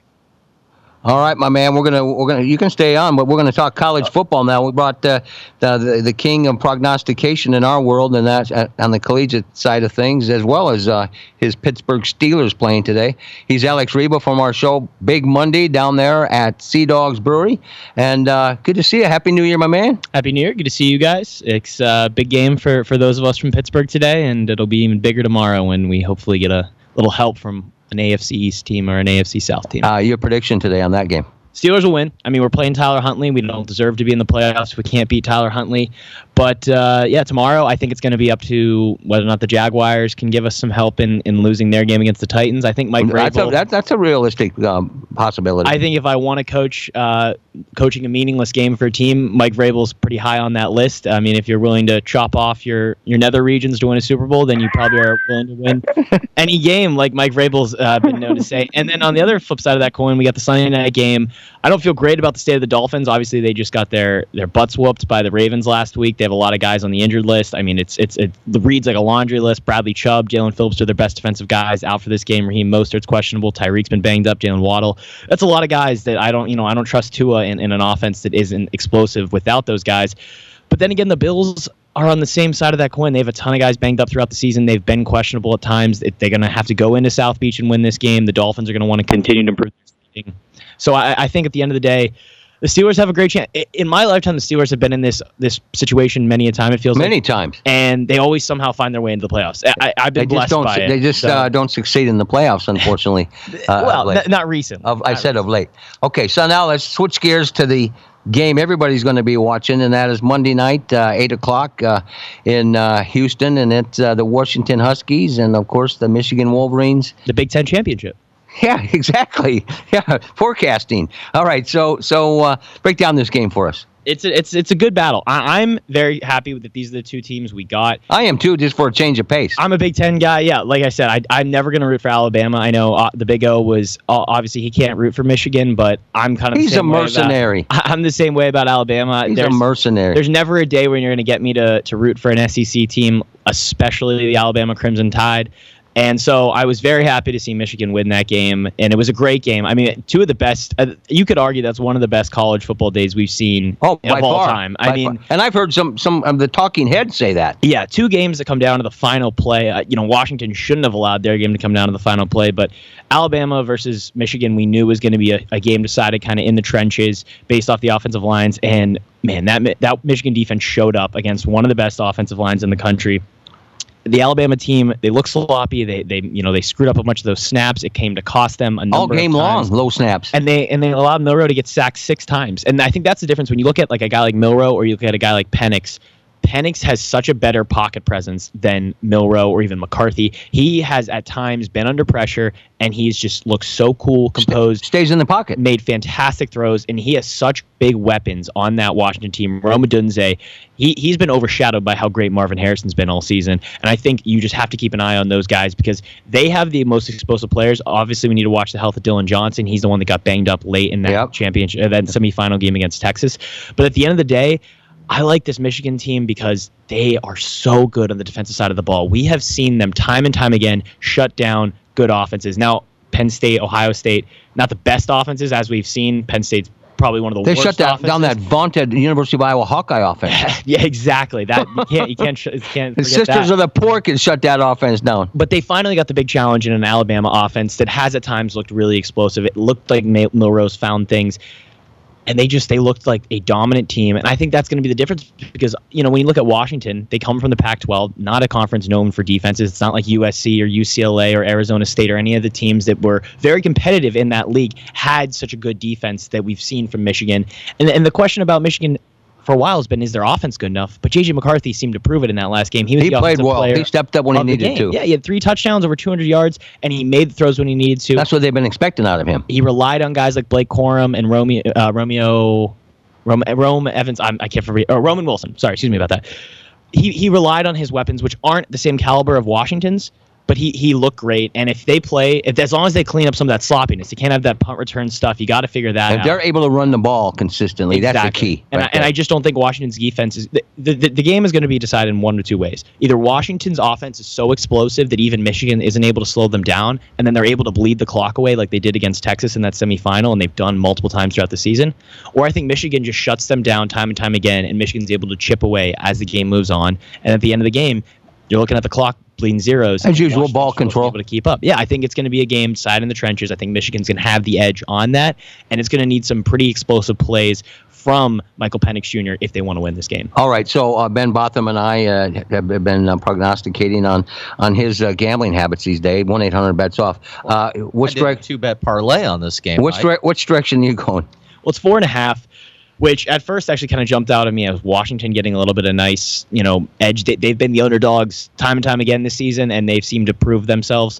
All right, my man. We're gonna we're gonna you can stay on, but we're gonna talk college football now. We brought uh, the, the the king of prognostication in our world, and that's uh, on the collegiate side of things, as well as uh, his Pittsburgh Steelers playing today. He's Alex Reba from our show Big Monday down there at Sea Dogs Brewery, and uh, good to see you. Happy New Year, my man. Happy New Year. Good to see you guys. It's a big game for for those of us from Pittsburgh today, and it'll be even bigger tomorrow when we hopefully get a little help from an A F C East team or an A F C South team. Uh, your prediction today on that game? Steelers will win. I mean, we're playing Tyler Huntley. We don't deserve to be in the playoffs. We can't beat Tyler Huntley. But, uh, yeah, tomorrow I think it's going to be up to whether or not the Jaguars can give us some help in, in losing their game against the Titans. I think Mike Vrabel... That's a, that, that's a realistic um, possibility. I think if I want to coach uh, coaching a meaningless game for a team, Mike Vrabel's pretty high on that list. I mean, if you're willing to chop off your, your nether regions to win a Super Bowl, then you probably are willing to win any game, like Mike Vrabel's uh, been known to say. And then on the other flip side of that coin, we got the Sunday night game. I don't feel great about the state of the Dolphins. Obviously, they just got their, their butts whooped by the Ravens last week. They have a lot of guys on the injured list. I mean, it's it's it reads like a laundry list. Bradley Chubb, Jalen Phillips are their best defensive guys out for this game. Raheem Mostert's questionable. Tyreek's been banged up. Jalen Waddle. That's a lot of guys that I don't, you know, I don't trust Tua in, in an offense that isn't explosive without those guys. But then again, the Bills are on the same side of that coin. They have a ton of guys banged up throughout the season. They've been questionable at times. They're going to have to go into South Beach and win this game. The Dolphins are going to want to continue to improve their team. So I, I think at the end of the day, the Steelers have a great chance. In my lifetime, the Steelers have been in this this situation many a time, it feels many like. times. And they always somehow find their way into the playoffs. I, I've been they blessed just don't, by it. They just so. uh, don't succeed in the playoffs, unfortunately. Uh, well, of n- not recent. Of, I not said recent. of late. Okay, so now let's switch gears to the game everybody's going to be watching, and that is Monday night, uh, eight o'clock uh, in uh, Houston, and it's uh, the Washington Huskies and, of course, the Michigan Wolverines. The Big Ten Championship. Yeah, exactly. Yeah, forecasting. All right, so so uh, break down this game for us. It's a, it's it's a good battle. I, I'm very happy that these are the two teams we got. I am too, just for a change of pace. I'm a Big Ten guy. Yeah, like I said, I, I'm never going to root for Alabama. I know uh, the Big O was uh, obviously he can't root for Michigan, but I'm kind of he's the same a mercenary. Way about, I'm the same way about Alabama. He's there's, a mercenary. There's never a day when you're going to get me to to root for an S E C team, especially the Alabama Crimson Tide. And so I was very happy to see Michigan win that game, and it was a great game. I mean, two of the best. Uh, you could argue that's one of the best college football days we've seen oh, of by all far. time. By I mean, far. And I've heard some some of the talking heads say that. Yeah, two games that come down to the final play. Uh, you know, Washington shouldn't have allowed their game to come down to the final play, but Alabama versus Michigan, we knew was going to be a, a game decided kind of in the trenches based off the offensive lines. And man, that that Michigan defense showed up against one of the best offensive lines in the country. The Alabama team, they look sloppy. They, they, you know, they screwed up a bunch of those snaps. It came to cost them a number all game of times. long, low snaps. And they and they allowed Milroe to get sacked six times. And I think that's the difference when you look at like a guy like Milroe or you look at a guy like Penix. Penix has such a better pocket presence than Milroe or even McCarthy. He has at times been under pressure, and he's just looked so cool, composed. Stays in the pocket. Made fantastic throws, and he has such big weapons on that Washington team. Rome Odunze, he, he's been overshadowed by how great Marvin Harrison's been all season, and I think you just have to keep an eye on those guys because they have the most explosive players. Obviously, we need to watch the health of Dylan Johnson. He's the one that got banged up late in that yep. championship, that semifinal game against Texas. But at the end of the day, I like this Michigan team because they are so good on the defensive side of the ball. We have seen them time and time again shut down good offenses. Now, Penn State, Ohio State, not the best offenses as we've seen. Penn State's probably one of the they worst shut down, offenses. down that vaunted University of Iowa Hawkeye offense. Yeah, exactly. That you can't you can't you can't. The forget Sisters that. of the Poor can shut that offense down. But they finally got the big challenge in an Alabama offense that has at times looked really explosive. It looked like Mil- Milrose found things. And they just, they looked like a dominant team. And I think that's going to be the difference because, you know, when you look at Washington, they come from the Pac twelve, not a conference known for defenses. It's not like U S C or U C L A or Arizona State or any of the teams that were very competitive in that league had such a good defense that we've seen from Michigan. And, and the question about Michigan for a while has been, is their offense good enough? But J J McCarthy seemed to prove it in that last game. He was he the played well. Player he stepped up when he needed to. Yeah, he had three touchdowns, over two hundred yards, and he made the throws when he needed to. That's what they've been expecting out of him. He relied on guys like Blake Corum and Romeo, uh, Romeo, Rome, Rome Evans. I'm, I can't remember. Or Roman Wilson. Sorry, excuse me about that. He he relied on his weapons, which aren't the same caliber of Washington's. but he he looked great. And if they play, if as long as they clean up some of that sloppiness, you can't have that punt return stuff. You got to figure that If out. they're able to run the ball consistently, Exactly. that's the key. And, right I, and there. I just don't think Washington's defense is the, the, the game is going to be decided in one or two ways. Either Washington's offense is so explosive that even Michigan isn't able to slow them down, and then they're able to bleed the clock away like they did against Texas in that semifinal, and they've done multiple times throughout the season. Or I think Michigan just shuts them down time and time again, and Michigan's able to chip away as the game moves on. And at the end of the game, you're looking at the clock bleeding zeros. As usual, Washington's ball supposed to be control. Able to keep up. Yeah, I think it's going to be a game side in the trenches. I think Michigan's going to have the edge on that, and it's going to need some pretty explosive plays from Michael Penix Junior if they want to win this game. All right, so uh, Ben Botham and I uh, have been uh, prognosticating on on his uh, gambling habits these days. one eight hundred bets off. Uh, which I did a direct, two-bet parlay on this game. which, Mike. dire- which direction are you going? Well, it's four and a half, which at first actually kind of jumped out at me as Washington getting a little bit of nice, you know, edge. They, they've been the underdogs time and time again this season, and they've seemed to prove themselves.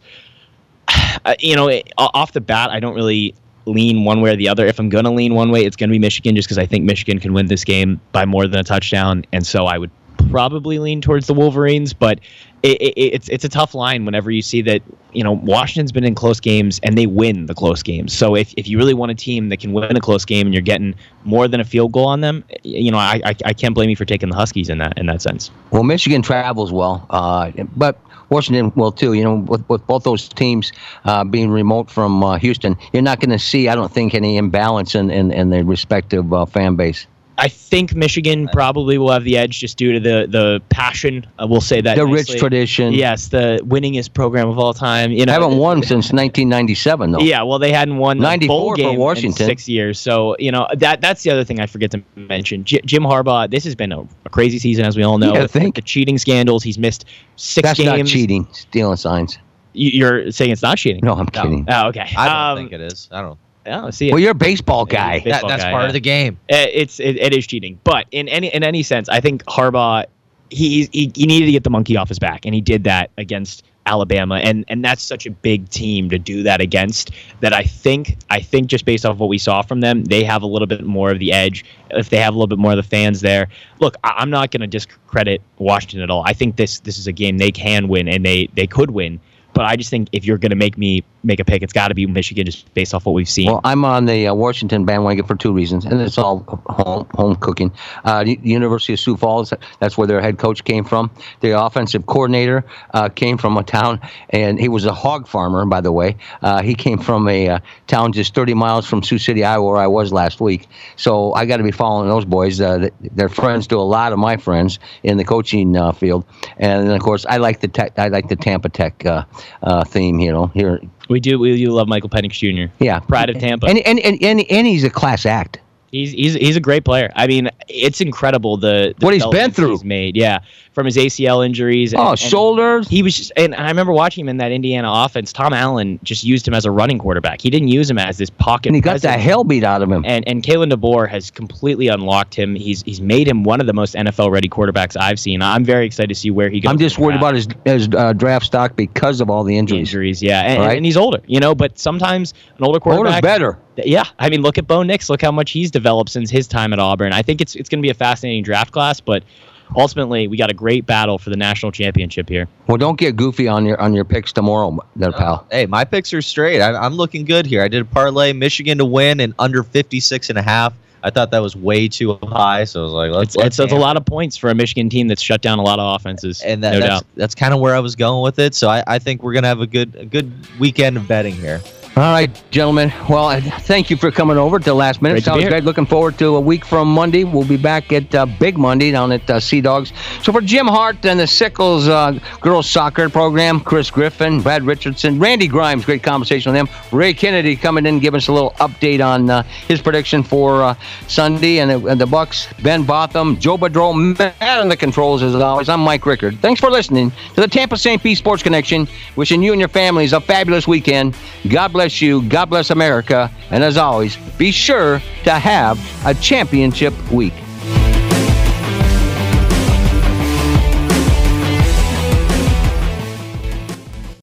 Uh, you know, it, off the bat, I don't really lean one way or the other. If I'm going to lean one way, it's going to be Michigan, just because I think Michigan can win this game by more than a touchdown, and so I would probably lean towards the Wolverines, but it, it, it's it's a tough line whenever you see that, you know, Washington's been in close games and they win the close games. So if, if you really want a team that can win a close game and you're getting more than a field goal on them, you know, I I, I can't blame you for taking the Huskies in that in that sense. Well, Michigan travels well, uh, but Washington will too. You know, with, with both those teams uh, being remote from uh, Houston, you're not going to see, I don't think, any imbalance in, in, in the respective uh, fan base. I think Michigan probably will have the edge just due to the the passion. Uh, we'll say that The nicely. rich tradition. Yes, the winningest program of all time. You know, Haven't won since nineteen ninety-seven, though. Yeah, well, they hadn't won a ninety-four bowl for game Washington. in six years. So, you know, that that's the other thing I forget to mention. J- Jim Harbaugh, this has been a, a crazy season, as we all know. Yeah, I with, think. with the cheating scandals, he's missed six That's games. not cheating, stealing signs. You- You're saying it's not cheating? No, I'm kidding. Oh, okay. I don't Um, think it is. I don't. Yeah, see it. Well, you're a baseball It guy. is That, baseball that's guy, part yeah. of the game. Uh, It's it, it is cheating, but in any in any sense, I think Harbaugh he, he he needed to get the monkey off his back, and he did that against Alabama, and and that's such a big team to do that against. That I think I think just based off what we saw from them, they have a little bit more of the edge. If they have a little bit more of the fans there, look, I, I'm not going to discredit Washington at all. I think this this is a game they can win, and they they could win. But I just think if you're going to make me make a pick, it's got to be Michigan, just based off what we've seen. Well, I'm on the uh, Washington bandwagon for two reasons, and it's all home, home cooking. Uh, the University of Sioux Falls, that's where their head coach came from. The offensive coordinator uh, came from a town, and he was a hog farmer, by the way. Uh, he came from a uh, town just thirty miles from Sioux City, Iowa, where I was last week. So I got to be following those boys. Uh, they're friends to a lot of my friends in the coaching uh, field, and then, of course, I like the tech, I like the Tampa Tech uh, uh, theme. You know, here. we do we do love Michael Penix Junior Yeah, Pride of Tampa. and and and and, and he's a class act. He's he's he's a great player. I mean, it's incredible the, the What he's been developments through. He's made, yeah, from his A C L injuries. And, Oh, and shoulders. He was just, and I remember watching him in that Indiana offense. Tom Allen just used him as a running quarterback. He didn't use him as this pocket. And he got the presence. hell beat out of him. And and Kalen DeBoer has completely unlocked him. He's he's made him one of the most N F L ready quarterbacks I've seen. I'm very excited to see where he goes. I'm just in the worried draft. about his his uh, draft stock because of all the injuries. injuries. Yeah, and, Right. and he's older, you know. But sometimes an older quarterback Older's better. Yeah, I mean, look at Bo Nix. Look how much he's developed since his time at Auburn. I think it's it's going to be a fascinating draft class, but ultimately, we got a great battle for the national championship here. Well, don't get goofy on your on your picks tomorrow, there, pal. Hey, my picks are straight. I, I'm looking good here. I did a parlay, Michigan to win and under fifty-six and a half. I thought that was way too high, so I was like, let's. It's, let's it's, it's a hammer lot of points for a Michigan team that's shut down a lot of offenses, and that, no that's, doubt. that's kind of where I was going with it. So I, I think we're gonna have a good a good weekend of betting here. All right, gentlemen. Well, uh, thank you for coming over to the last minute. Great to be Sounds here. great. Looking forward to a week from Monday. We'll be back at uh, Big Monday down at uh, Sea Dogs. So for Jim Hart and the Sickles uh, girls soccer program, Chris Griffin, Brad Richardson, Randy Grimes, great conversation with them. Ray Kennedy coming in, giving us a little update on uh, his prediction for uh, Sunday and the, and the Bucks. Ben Botham, Joe Bedreau, Matt on the controls as always. I'm Mike Rickard. Thanks for listening to the Tampa Saint Pete Sports Connection. Wishing you and your families a fabulous weekend. God bless you. God bless America. And as always, be sure to have a championship week.